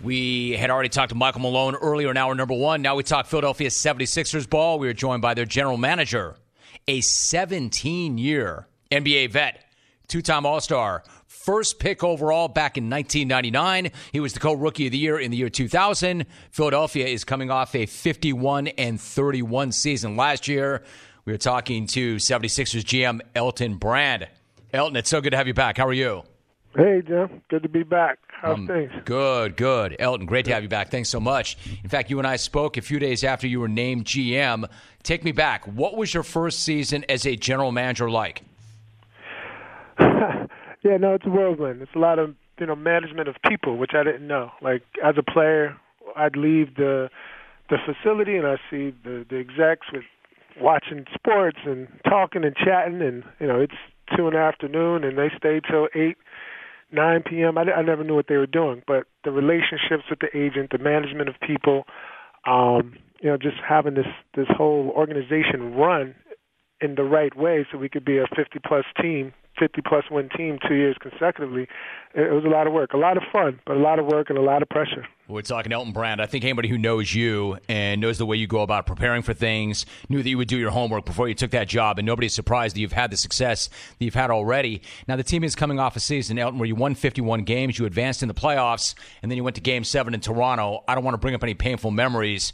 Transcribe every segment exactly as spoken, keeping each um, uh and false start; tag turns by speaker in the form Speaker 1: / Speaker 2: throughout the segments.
Speaker 1: We had already talked to Michael Malone earlier in hour number one. Now we talk Philadelphia seventy-sixers ball. We were joined by their general manager, a seventeen-year N B A vet, two-time All-Star, first pick overall back in nineteen ninety-nine. He was the co-rookie of the year in the year two thousand. Philadelphia is coming off a fifty-one and thirty-one season last year. We were talking to seventy-sixers G M Elton Brand. Elton, it's so good to have you back. How are you?
Speaker 2: Hey, Jim. Good to be back. How's
Speaker 1: um,
Speaker 2: things?
Speaker 1: Good, good. Elton, great to have you back. Thanks so much. In fact, you and I spoke a few days after you were named G M. Take me back. What was your first season as a general manager like?
Speaker 2: Yeah, no, it's a whirlwind. It's a lot of, you know, management of people, which I didn't know. Like, as a player, I'd leave the the facility and I see the, the execs with watching sports and talking and chatting, and, you know, it's two in the afternoon and they stay till eight, nine p.m. I, I never knew what they were doing, but the relationships with the agent, the management of people, um, you know, just having this, this whole organization run in the right way so we could be a fifty-plus team, fifty-plus win team two years consecutively. It was a lot of work, a lot of fun, but a lot of work and a lot of pressure.
Speaker 1: We're talking Elton Brand. I think anybody who knows you and knows the way you go about preparing for things knew that you would do your homework before you took that job, and nobody's surprised that you've had the success that you've had already. Now, the team is coming off a season, Elton, where you won fifty-one games, you advanced in the playoffs, and then you went to Game seven in Toronto. I don't want to bring up any painful memories,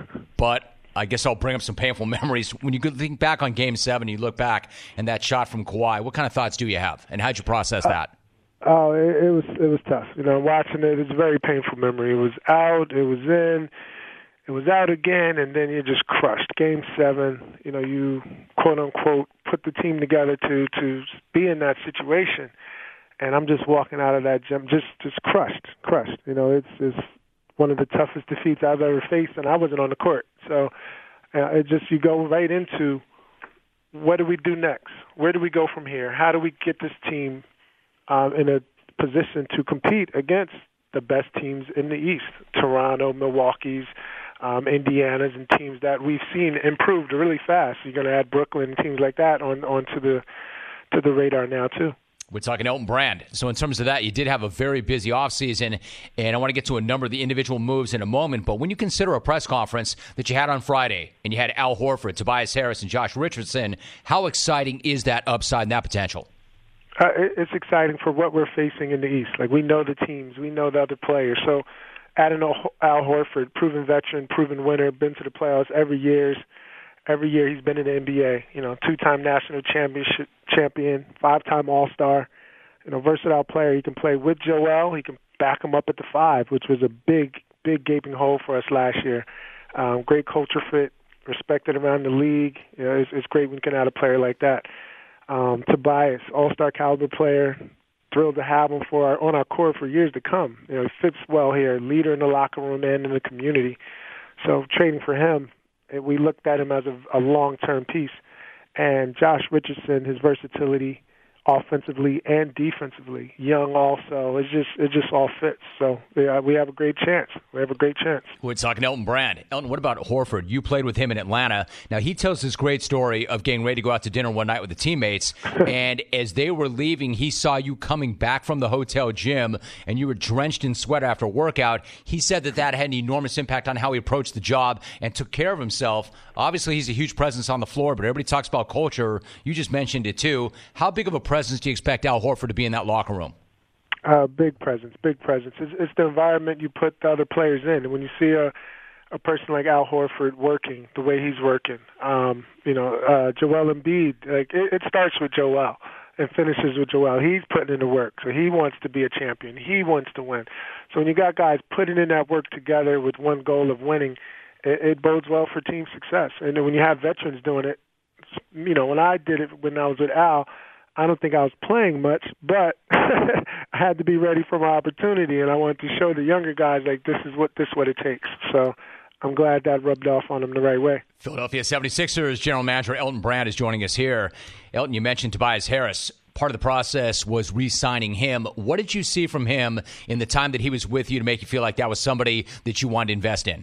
Speaker 1: but I guess I'll bring up some painful memories. When you think back on Game seven, you look back, and that shot from Kawhi, what kind of thoughts do you have, and how'd you process that?
Speaker 2: Oh, it, it was it was tough. You know, watching it, it's a very painful memory. It was out, it was in, it was out again, and then you're just crushed. Game seven, you know, you quote-unquote put the team together to, to be in that situation, and I'm just walking out of that gym just, just crushed, crushed. You know, it's, it's one of the toughest defeats I've ever faced, and I wasn't on the court. So uh, it just, you go right into what do we do next? Where do we go from here? How do we get this team Um, in a position to compete against the best teams in the East, Toronto, Milwaukee's, um, Indiana's, and teams that we've seen improved really fast. You're going to add Brooklyn and teams like that on onto the to the radar now too.
Speaker 1: We're talking Elton Brand. So in terms of that, you did have a very busy offseason, and I want to get to a number of the individual moves in a moment. But when you consider a press conference that you had on Friday, and you had Al Horford, Tobias Harris, and Josh Richardson, how exciting is that upside and that potential?
Speaker 2: Uh, it's exciting for what we're facing in the East. Like, we know the teams, we know the other players. So adding Al Horford, proven veteran, proven winner, been to the playoffs every year. Every year he's been in the N B A. You know, two-time national championship champion, five-time All-Star. You know, versatile player. He can play with Joel. He can back him up at the five, which was a big, big gaping hole for us last year. Um, great culture fit, respected around the league. You know, it's, it's great when you can add a player like that. Um, Tobias, all-star caliber player, thrilled to have him for our, on our court for years to come. You know, he fits well here, leader in the locker room and in the community. So trading for him, we looked at him as a, a long-term piece. And Josh Richardson, his versatility, offensively and defensively, young also. It's just it just all fits. So yeah, we have a great chance. We have a great chance.
Speaker 1: We're talking Elton Brand. Elton, what about Horford? You played with him in Atlanta. Now, he tells this great story of getting ready to go out to dinner one night with the teammates, and as they were leaving, he saw you coming back from the hotel gym, and you were drenched in sweat after a workout. He said that that had an enormous impact on how he approached the job and took care of himself. Obviously, he's a huge presence on the floor, but everybody talks about culture. You just mentioned it, too. How big of a presence do you expect Al Horford to be in that locker room?
Speaker 2: Uh, big presence, big presence. It's, it's the environment you put the other players in. And when you see a, a person like Al Horford working the way he's working, um, you know, uh, Joel Embiid, like it, it starts with Joel and finishes with Joel. He's putting in the work, so he wants to be a champion. He wants to win. So when you got guys putting in that work together with one goal of winning, it, it bodes well for team success. And then when you have veterans doing it, you know, when I did it when I was with Al, I don't think I was playing much, but I had to be ready for my opportunity, and I wanted to show the younger guys, like, this is what this is what it takes. So I'm glad that rubbed off on them the right way.
Speaker 1: Philadelphia seventy-sixers General Manager Elton Brand is joining us here. Elton, you mentioned Tobias Harris. Part of the process was re-signing him. What did you see from him in the time that he was with you to make you feel like that was somebody that you wanted to invest in?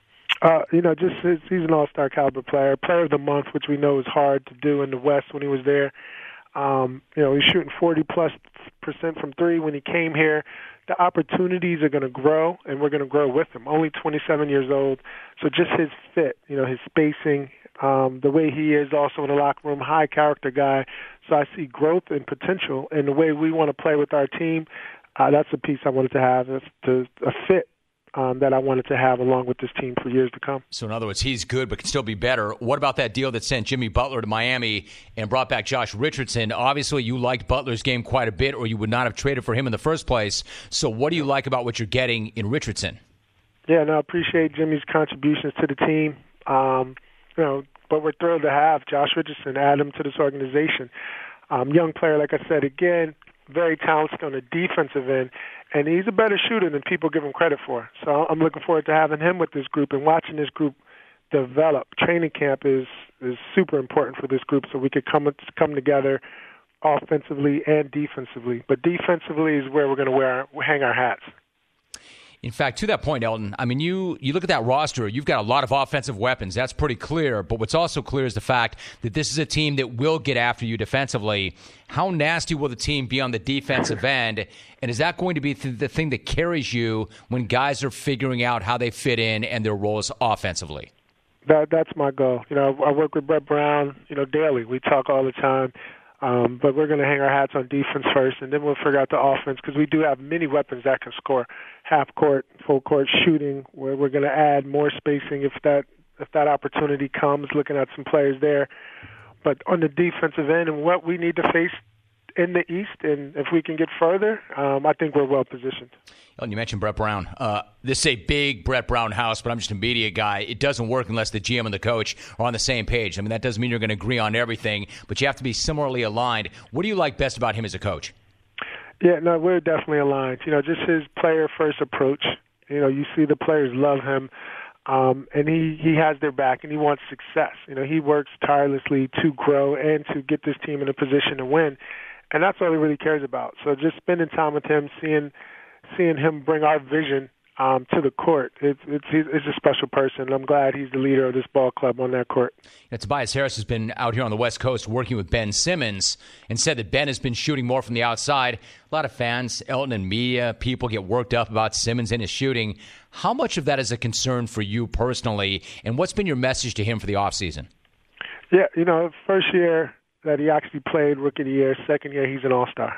Speaker 2: Uh, you know, just he's an all-star caliber player, player of the month, which we know is hard to do in the West when he was there. Um, you know, he's shooting forty plus percent from three when he came here. the opportunities are going to grow, and we're going to grow with him. Only twenty-seven years old, so just his fit, you know, his spacing, um, the way he is also in the locker room, high character guy. So I see growth and potential in the way we want to play with our team. Uh, that's a piece I wanted to have, that's to, a fit um, that I wanted to have along with this team for years to come.
Speaker 1: So in other words, he's good but can still be better. What about that deal that sent Jimmy Butler to Miami and brought back Josh Richardson? Obviously, you liked Butler's game quite a bit, or you would not have traded for him in the first place. So what do you like about what you're getting in Richardson?
Speaker 2: Yeah, no, I appreciate Jimmy's contributions to the team. Um, you know, but we're thrilled to have Josh Richardson add him to this organization. Um, young player, like I said, again, very talented on the defensive end, and he's a better shooter than people give him credit for. So I'm looking forward to having him with this group and watching this group develop. Training camp is is super important for this group, so we could come come together offensively and defensively. But defensively is where we're going to wear hang our hats.
Speaker 1: In fact, to that point, Elton, I mean, you, you look at that roster, you've got a lot of offensive weapons. That's pretty clear. But what's also clear is the fact that this is a team that will get after you defensively. How nasty will the team be on the defensive end? And is that going to be th- the thing that carries you when guys are figuring out how they fit in and their roles offensively?
Speaker 2: That That's my goal. You know, I work with Brett Brown, you know, daily. We talk all the time. Um, but we're going to hang our hats on defense first, and then we'll figure out the offense because we do have many weapons that can score. Half court, full court shooting, where we're going to add more spacing if that if that opportunity comes. Looking at some players there, but on the defensive end and what we need to face in the East, and if we can get further, um, I think we're well positioned.
Speaker 1: Oh, and you mentioned Brett Brown. Uh, this is a big Brett Brown house, but I'm just a media guy. It doesn't work unless the G M and the coach are on the same page. I mean, that doesn't mean you're going to agree on everything, but you have to be similarly aligned. What do you like best about him as a coach?
Speaker 2: Yeah, no, we're definitely aligned. You know, just his player-first approach. You know, you see the players love him, um, and he, he has their back, and he wants success. You know, he works tirelessly to grow and to get this team in a position to win. And that's all he really cares about. So just spending time with him, seeing seeing him bring our vision um, to the court, it's, it's, it's a special person. I'm glad he's the leader of this ball club on that court.
Speaker 1: Now, Tobias Harris has been out here on the West Coast working with Ben Simmons and said that Ben has been shooting more from the outside. A lot of fans, Elton and media, people get worked up about Simmons and his shooting. How much of that is a concern for you personally, and what's been your message to him for the offseason?
Speaker 2: Yeah, you know, first year that he actually played rookie of the year. Second year, he's an all-star.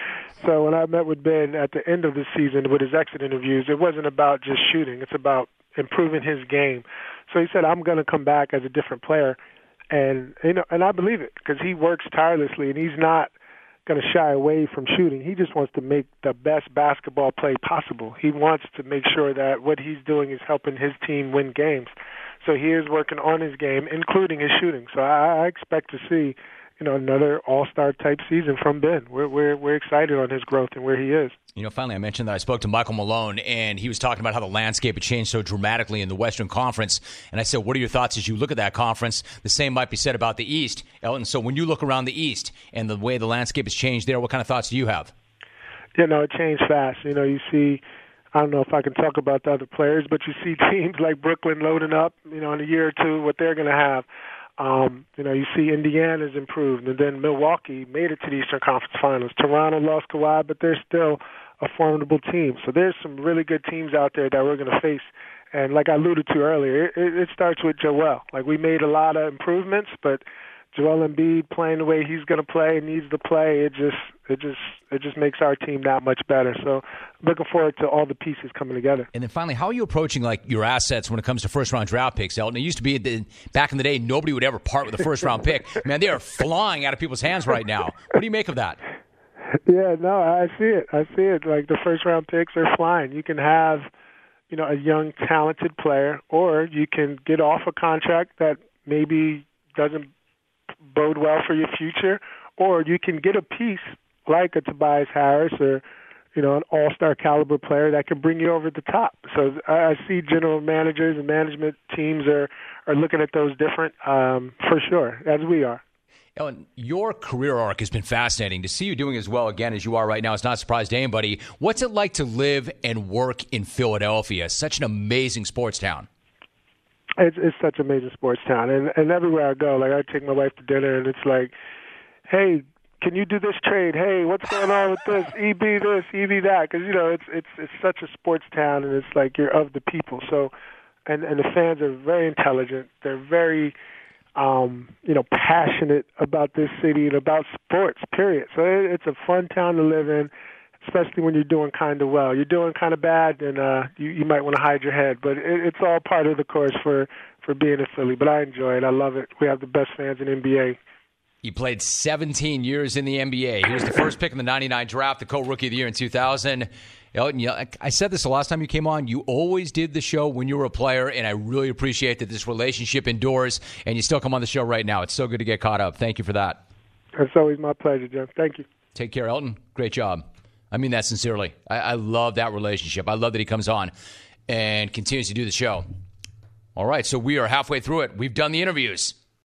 Speaker 2: So when I met with Ben at the end of the season with his exit interviews, it wasn't about just shooting. It's about improving his game. So he said, I'm going to come back as a different player. And, you know, and I believe it because he works tirelessly, and he's not going to shy away from shooting. He just wants to make the best basketball play possible. He wants to make sure that what he's doing is helping his team win games. So he is working on his game, including his shooting. So I, I expect to see, you know, another all-star type season from Ben. We're we're we're excited on his growth and where he is.
Speaker 1: You know, finally, I mentioned that I spoke to Michael Malone, and he was talking about how the landscape had changed so dramatically in the Western Conference. And I said, what are your thoughts as you look at that conference? The same might be said about the East. Elton, so when you look around the East and the way the landscape has changed there, what kind of thoughts do you have?
Speaker 2: You know, it changed fast. You know, you see, I don't know if I can talk about the other players, but you see teams like Brooklyn loading up, you know, in a year or two, what they're going to have. Um, you know, you see Indiana's improved, and then Milwaukee made it to the Eastern Conference Finals. Toronto lost Kawhi, but they're still a formidable team. So there's some really good teams out there that we're going to face. And like I alluded to earlier, it, it starts with Joel. Like, we made a lot of improvements, but Joel Embiid playing the way he's going to play, needs to play, it just it just it just makes our team that much better. So looking forward to all the pieces coming together.
Speaker 1: And then finally, how are you approaching like your assets when it comes to first round draft picks, Elton? It used to be that back in the day nobody would ever part with a first round pick. Man, they are flying out of people's hands right now. What do you make of that?
Speaker 2: Yeah, no, I see it. I see it. Like, the first round picks are flying. You can have, you know, a young, talented player, or you can get off a contract that maybe doesn't bode well for your future, or you can get a piece like a Tobias Harris or, you know, an all-star caliber player that can bring you over the top. So I see general managers and management teams are, are looking at those different, um, for sure, as we are.
Speaker 1: Ellen, your career arc has been fascinating. To see you doing as well again as you are right now, it's not a surprise to anybody. What's it like to live and work in Philadelphia? Such an amazing sports town.
Speaker 2: It's, it's such an amazing sports town. And, and everywhere I go, like, I take my wife to dinner, and it's like, hey, can you do this trade? Hey, what's going on with this? E B this, E B that, because you know it's it's it's such a sports town, and it's like you're of the people. So, and and the fans are very intelligent. They're very, um, you know, passionate about this city and about sports. Period. So it, it's a fun town to live in, especially when you're doing kind of well. You're doing kind of bad, then uh, you you might want to hide your head. But it, it's all part of the course for for being in Philly. But I enjoy it. I love it. We have the best fans in N B A.
Speaker 1: He played seventeen years in the N B A. He was the first pick in the ninety-nine draft, the co-rookie of the year in two thousand. Elton, I said this the last time you came on. You always did the show when you were a player, and I really appreciate that this relationship endures, and you still come on the show right now. It's so good to get caught up. Thank you for that.
Speaker 2: It's always my pleasure, Jeff. Thank you.
Speaker 1: Take care, Elton. Great job. I mean that sincerely. I, I love that relationship. I love that he comes on and continues to do the show. All right, so we are halfway through it. We've done the interviews.